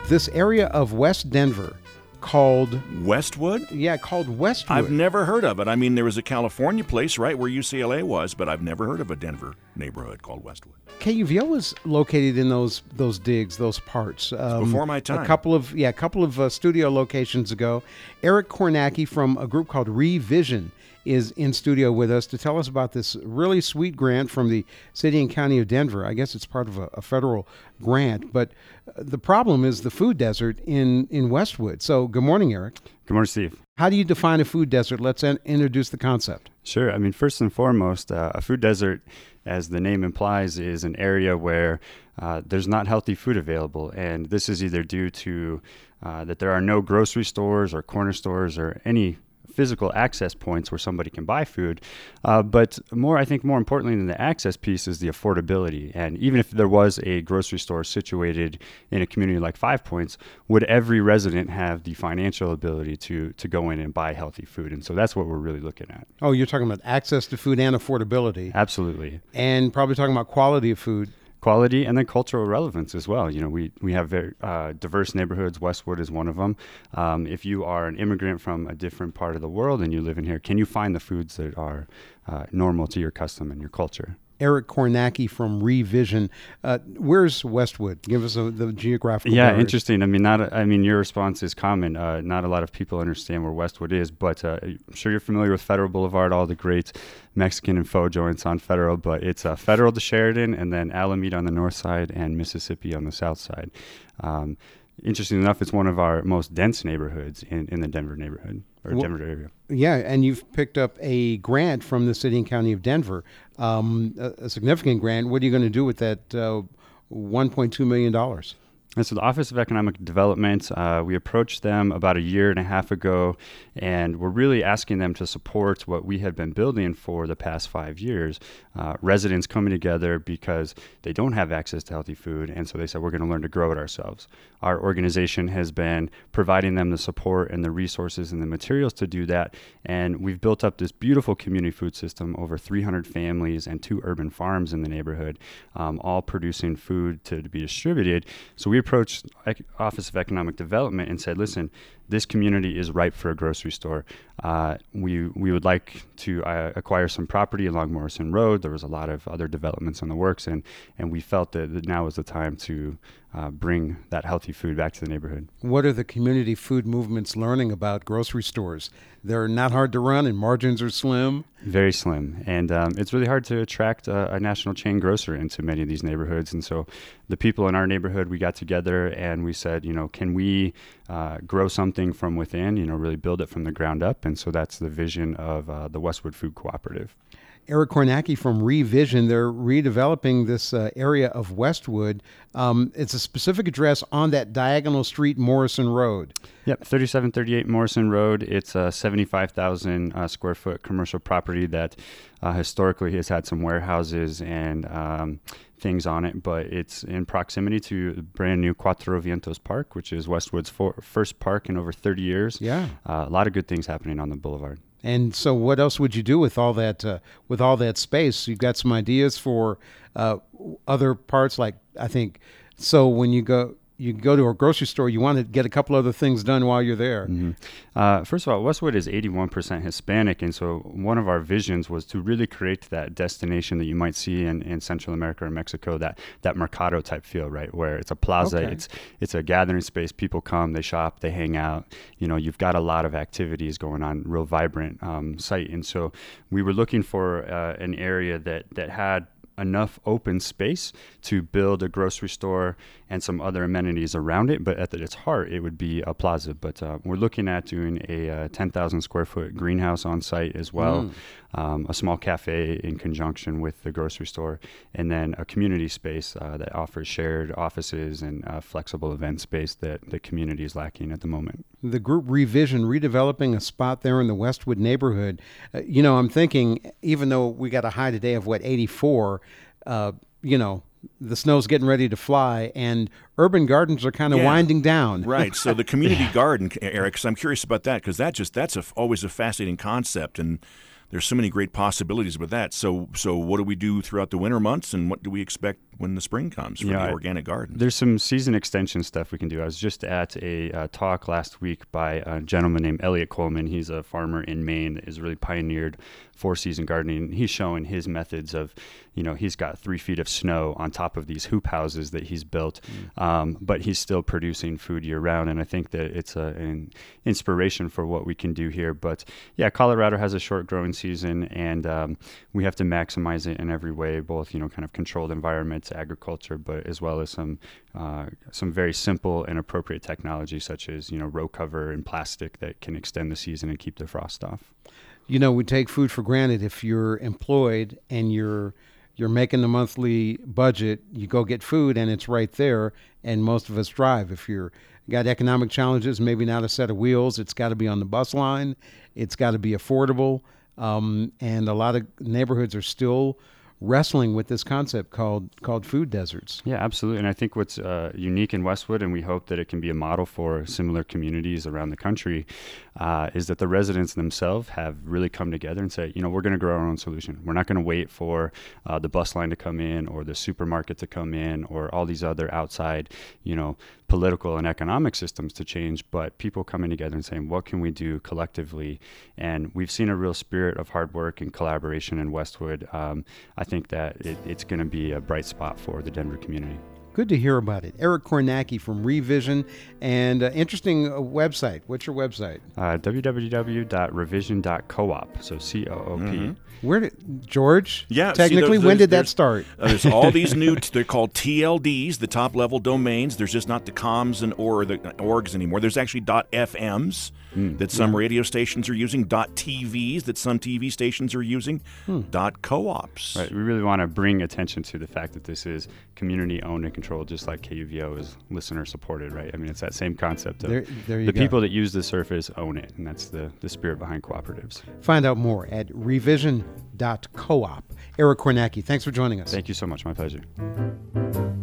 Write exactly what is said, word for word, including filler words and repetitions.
this area of West Denver called Westwood? Yeah, called Westwood. I've never heard of it. I mean, there was a California place right where U C L A was, but I've never heard of a Denver neighborhood called Westwood. K U V O was located in those those digs, those parts. Um, before my time. A couple of yeah, a couple of uh, studio locations ago. Eric Kornacki from a group called Revision is in studio with us to tell us about this really sweet grant from the city and county of Denver. I guess it's part of a, a federal grant, but uh, the problem is the food desert in, in Westwood. So good morning, Eric. Good morning, Steve. How do you define a food desert? Let's in- introduce the concept. Sure. I mean, first and foremost, uh, a food desert, as the name implies, is an area where uh, there's not healthy food available. And this is either due to uh, that there are no grocery stores or corner stores or any physical access points where somebody can buy food. Uh, but more, I think more importantly than the access piece is the affordability. And even if there was a grocery store situated in a community like Five Points, would every resident have the financial ability to to go in and buy healthy food? And so that's what we're really looking at. Oh, you're talking about access to food and affordability. Absolutely. And probably talking about quality of food. Quality and then cultural relevance as well. You know, we, we have very uh, diverse neighborhoods. Westwood is one of them. Um, if you are an immigrant from a different part of the world and you live in here, can you find the foods that are uh, normal to your custom and your culture? Eric Kornacki from Revision. Uh, where's Westwood? Give us a, the geographical. Yeah, barriers. Interesting. I mean, not. A, I mean, your response is common. Uh, not a lot of people understand where Westwood is, but uh, I'm sure you're familiar with Federal Boulevard, all the great Mexican and pho joints on Federal. But it's uh, Federal to Sheridan, and then Alameda on the north side, and Mississippi on the south side. Um, interesting enough, it's one of our most dense neighborhoods in, in the Denver neighborhood or well, Denver area. Yeah, and you've picked up a grant from the city and county of Denver, um, a, a significant grant. What are you going to do with that uh, one point two million dollars? And so the Office of Economic Development, uh, we approached them about a year and a half ago, and we're really asking them to support what we had been building for the past five years. Uh, residents coming together because they don't have access to healthy food, and so they said, we're going to learn to grow it ourselves. Our organization has been providing them the support and the resources and the materials to do that, and we've built up this beautiful community food system, over three hundred families and two urban farms in the neighborhood, um, all producing food to, to be distributed. So we approached Office of Economic Development and said, listen, this community is ripe for a grocery store. Uh, we we would like to uh, acquire some property along Morrison Road. There was a lot of other developments in the works, and, and we felt that, that now was the time to uh, bring that healthy food back to the neighborhood. What are the community food movements learning about grocery stores? They're not hard to run and margins are slim. Very slim. And um, it's really hard to attract a, a national chain grocer into many of these neighborhoods. And so the people in our neighborhood, we got together and we said, you know, can we uh, grow something from within, you know, really build it from the ground up? And so that's the vision of uh, the Westwood Food Cooperative. Eric Kornacki from Revision, they're redeveloping this uh, area of Westwood. Um, it's a specific address on that diagonal street, Morrison Road. Yep, thirty-seven thirty-eight Morrison Road. It's a seventy-five thousand uh, square foot commercial property that uh, historically has had some warehouses and um, things on it, but it's in proximity to the brand new Cuatro Vientos Park, which is Westwood's for- first park in over thirty years. Yeah. Uh, a lot of good things happening on the boulevard. And so what else would you do with all that uh, with all that space? You've got some ideas for uh, other parts, like I think, so when you go you go to a grocery store, you want to get a couple other things done while you're there. Mm-hmm. Uh, first of all, Westwood is eighty-one percent Hispanic, and so one of our visions was to really create that destination that you might see in, in Central America or Mexico, that that mercado type feel, right, where it's a plaza, Okay. it's it's a gathering space. People come, they shop, they hang out. You know, you've got a lot of activities going on, real vibrant um, site, and so we were looking for uh, an area that that had enough open space to build a grocery store and some other amenities around it, but at its heart it would be a plaza. But uh, we're looking at doing a uh, ten thousand square foot greenhouse on site as well, mm. um, a small cafe in conjunction with the grocery store, and then a community space uh, that offers shared offices and uh, flexible event space that the community is lacking at the moment. The group Revision redeveloping a spot there in the Westwood neighborhood. Uh, you know, I'm thinking, even though we got a high today of what, eighty-four, uh, you know, the snow's getting ready to fly, and urban gardens are kind of yeah. winding down. Right. So the community garden, Eric, 'cause I'm curious about that, because that just that's a, always a fascinating concept, and there's so many great possibilities with that. So, so what do we do throughout the winter months, and what do we expect when the spring comes for You know, the I- organic garden. There's some season extension stuff we can do. I was just at a uh, talk last week by a gentleman named Elliot Coleman. He's a farmer in Maine that has really pioneered four-season gardening. He's showing his methods of, you know, he's got three feet of snow on top of these hoop houses that he's built, mm. um, but he's still producing food year-round, and I think that it's a, an inspiration for what we can do here. But, yeah, Colorado has a short growing season, and um, we have to maximize it in every way, both, you know, kind of controlled environments, agriculture, but as well as some uh, some very simple and appropriate technology such as, you know, row cover and plastic that can extend the season and keep the frost off. You know, we take food for granted. If you're employed and you're you're making the monthly budget, you go get food and it's right there, and most of us drive. If you're got economic challenges, maybe not a set of wheels, it's got to be on the bus line, it's got to be affordable, um, and a lot of neighborhoods are still wrestling with this concept called called food deserts. Yeah, absolutely. And I think what's uh, unique in Westwood, and we hope that it can be a model for similar communities around the country, uh, is that the residents themselves have really come together and say, you know, we're going to grow our own solution. We're not going to wait for uh, the bus line to come in or the supermarket to come in or all these other outside, you know, political and economic systems to change, but people coming together and saying, what can we do collectively? And we've seen a real spirit of hard work and collaboration in Westwood. Um, I think that it, it's going to be a bright spot for the Denver community. Good to hear about it. Eric Kornacki from Revision, and uh, interesting uh, website. What's your website? Uh, w w w dot revision dot coop, so C O O P. Mm-hmm. Where did George? Yeah, see, Technically, there's- when did that there's- start? Uh, there's all these new, they're called T L Ds, the top level domains. There's just not the coms and or the orgs anymore. There's actually .fms Mm. that some radio stations are using, .tvs that some T V stations are using, Hmm. .coops. Right. We really want to bring attention to the fact that this is community owned and controlled, just like K U V O is listener supported, right? I mean, it's that same concept of There, there you the go. people that use the surface own it, and that's the, the spirit behind cooperatives. Find out more at revision dot coop. Eric Kornacki, thanks for joining us. Thank you so much. My pleasure.